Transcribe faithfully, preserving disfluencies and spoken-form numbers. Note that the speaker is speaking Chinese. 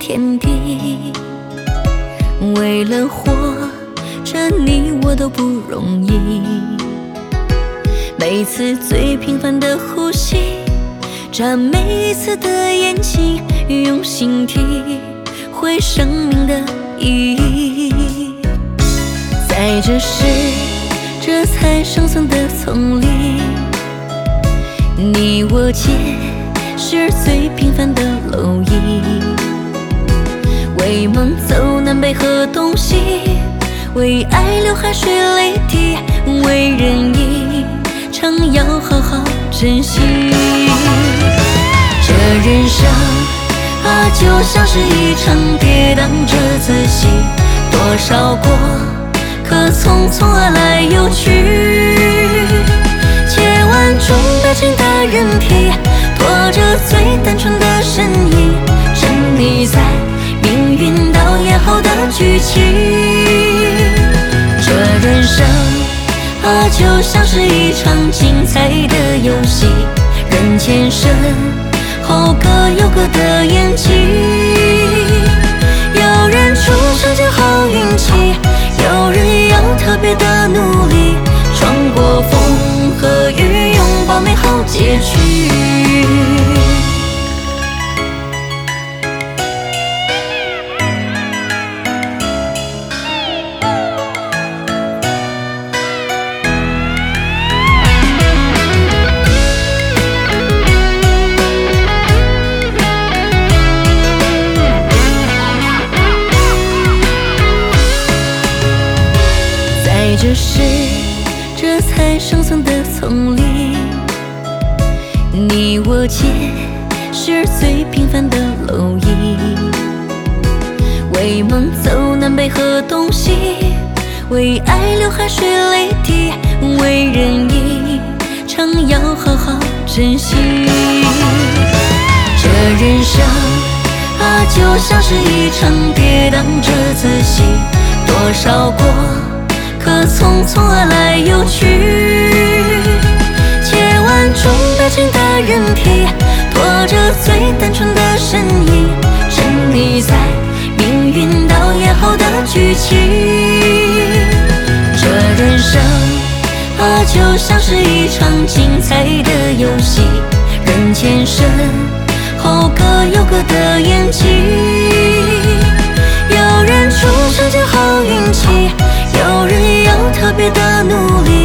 天地。为了活着，你我都不容易。每次最平凡的呼吸，这每一次的眼睛，用心体会生命的意义。在这时这才生存的丛林，你我皆是最平凡的蝼蚁。为梦走南北和东西，为爱流汗水泪滴，为人义常要好好珍惜。这人生啊，就像是一场跌宕着自己，多少过客匆匆而来又去。千万种表情的人体，拖着最单纯的身影，沉溺在命运导演后的剧情。这人生啊，就像是一场精彩的游戏，人前身后各有各的演技。有人出生就好运气，有人要特别的努力，闯过风和雨，拥抱美好结局。这是这才生存的丛林，你我皆是最平凡的蝼蚁。为梦走南北和东西，为爱流汗水泪滴，为人义常要好好珍惜。这人生啊，就像是一场跌宕着自己，多少过可匆匆而来又去。千万种表情的人体，拖着最单纯的身影，沉溺在命运导演后的剧情。这人生啊，就像是一场精彩的游戏，人前身后各有各的演技。有人出生就好运气，有人要特别的努力，